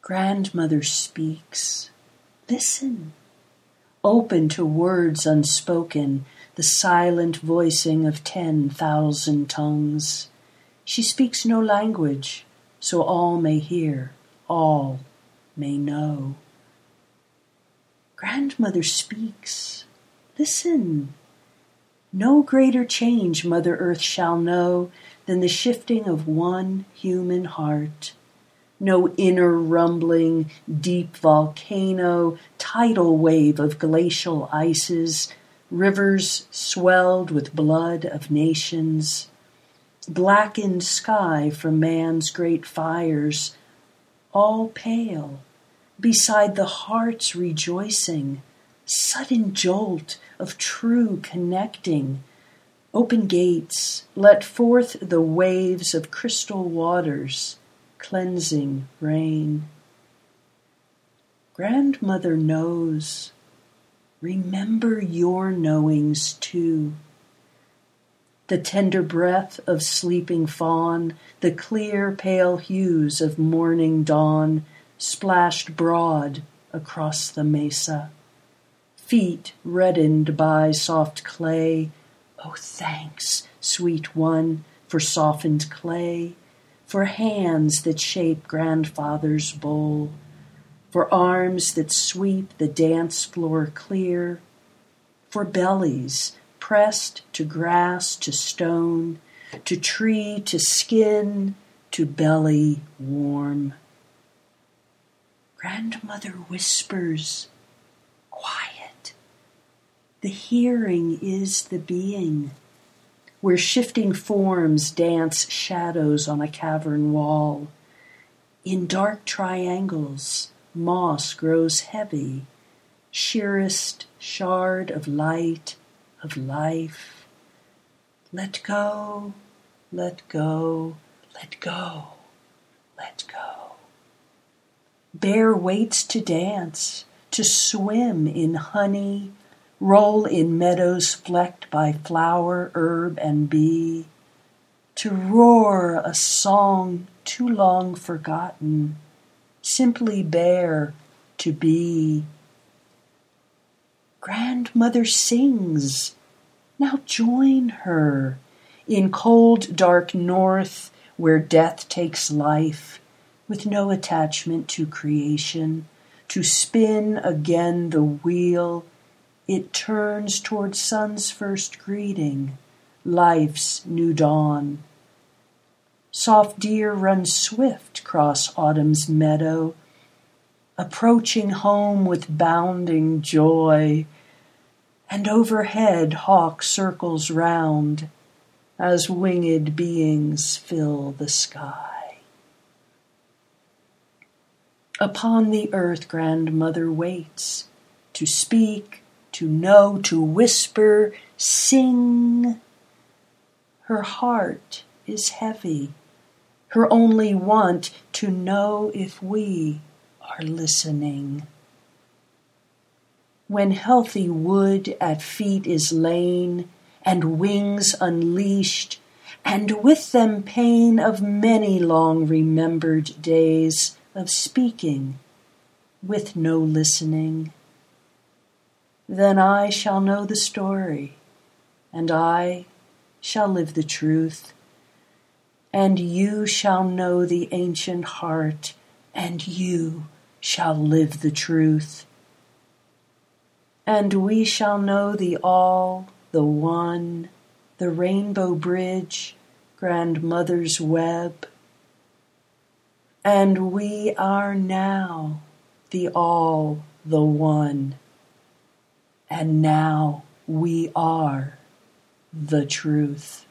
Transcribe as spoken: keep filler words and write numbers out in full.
Grandmother speaks. Listen. Open to words unspoken, the silent voicing of ten thousand tongues. She speaks no language, so all may hear, all may know. Grandmother speaks. Listen. No greater change Mother Earth shall know than the shifting of one human heart. No inner rumbling, deep volcano, tidal wave of glacial ices, rivers swelled with blood of nations, blackened sky from man's great fires, all pale, beside the heart's rejoicing, sudden jolt of true connecting. Open gates, let forth the waves of crystal waters, cleansing rain. Grandmother knows. Remember your knowings too. The tender breath of sleeping fawn, the clear pale hues of morning dawn, splashed broad across the mesa. Feet reddened by soft clay. Oh, thanks, sweet one, for softened clay, for hands that shape grandfather's bowl, for arms that sweep the dance floor clear, for bellies pressed to grass, to stone, to tree, to skin, to belly warm. Grandmother whispers, quiet. The hearing is the being, where shifting forms dance shadows on a cavern wall. In dark triangles, moss grows heavy, sheerest shard of light, of life. Let go, let go, let go, let go. Bear waits to dance, to swim in honey, roll in meadows flecked by flower, herb, and bee, to roar a song too long forgotten, simply bear to be. Grandmother sings. Now join her in cold, dark north, where death takes life, with no attachment to creation, to spin again the wheel. It turns toward sun's first greeting, life's new dawn. Soft deer run swift cross autumn's meadow, approaching home with bounding joy, and overhead hawk circles round as winged beings fill the sky. Upon the earth grandmother waits, to speak, to know, to whisper, sing. Her heart is heavy, her only want to know if we are listening. When healthy wood at feet is lain, and wings unleashed, and with them pain of many long remembered days of speaking with no listening, then I shall know the story, and I shall live the truth, and you shall know the ancient heart, and you shall live the truth. And we shall know the all, the one, the rainbow bridge, grandmother's web. And we are now the all, the one. And now we are the truth.